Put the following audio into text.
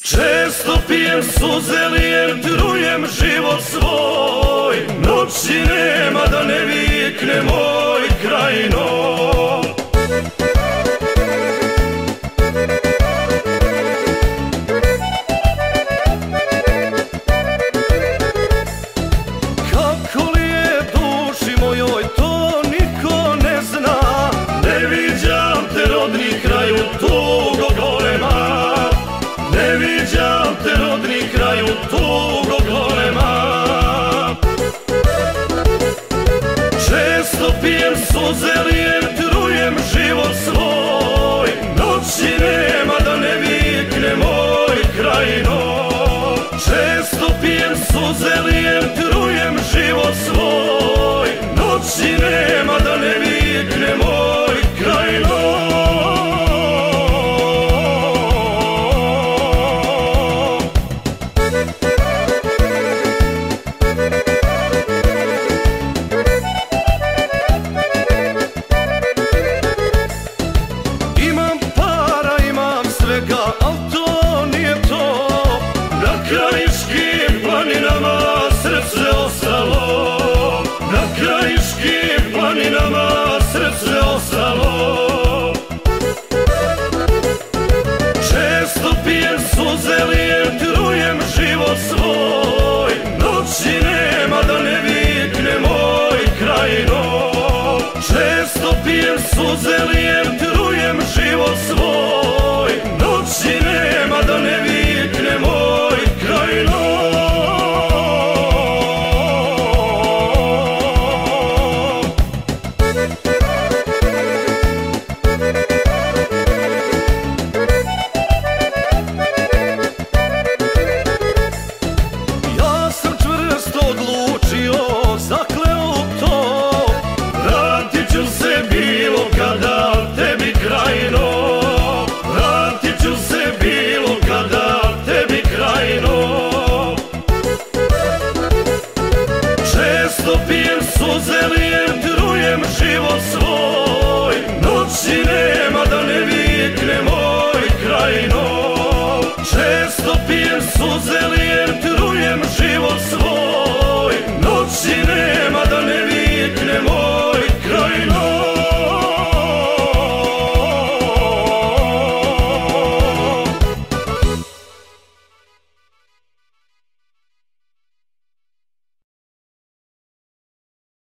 Često pijem suze, lijem, trujem život svoj. Noći nema da ne vikne moj Krajino. Kako li je duši mojoj, to niko ne zna. Ne viđam te rodni kraju, tugo golema. Ne viđam te rodni kraju, tugo golema. Često pijem suze, lijem, trujem život svoj. Noći nema da ne vikne moj Krajino. Često pijem suze, lijem, trujem život svoj. Noći nema da ne vikne moj Krajino. Imam para, imam svega, al to nije to. Na krajiškim planinama srce ostalo. Na krajiškim planinama srce ostalo. Često pijem suze, lijem, trujem život svoj. Noći nema da ne vikne moj Krajino. Često pijem suze, lijem, trujem život svoj. Noći nema da ne vikne moj Krajino. Ja sam čvrsto odlučio, zakleo u to. Vratit ću se bilo kada tebi Krajino. Vratit ću se bilo kada tebi Krajino. Često pijem suze, lijem, trujem život svoj. Noći nema da ne vikne moj Krajino. Često pijem suze,